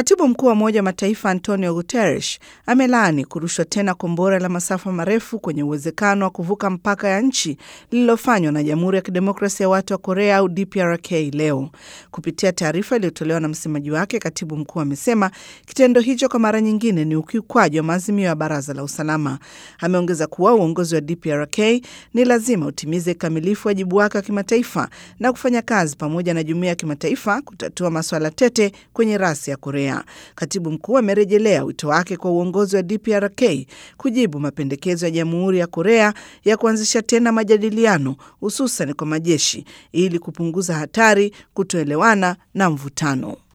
Katibu mkuu wa Umoja wa Mataifa Antonio Guterres amelaani kurushwa tena kombora la masafa marefu kwenye uwezekano wa kuvuka mpaka ya nchi lililofanywa na Jamhuri ya Kidemokrasia ya Watu wa Korea au DPRK leo. Kupitia taarifa iliyotolewa na msemaji wake, katibu mkuu amesema kitendo hicho kwa mara nyingine ni ukiukwaji wa maazimio ya Baraza la Usalama. Ameongeza kuwa uongozi wa DPRK ni lazima utimize kamilifu wajibu wake wa kimataifa na kufanya kazi pamoja na jumuiya ya kimataifa kutatua masuala tete kwenye rasi ya Korea. Katibu mkuu amerejelea wito wake kwa uongozi wa DPRK kujibu mapendekezo ya Jamhuri ya Korea ya kuanzisha tena majadiliano, hususan kwa majeshi, ili kupunguza hatari, kutoelewana na mvutano.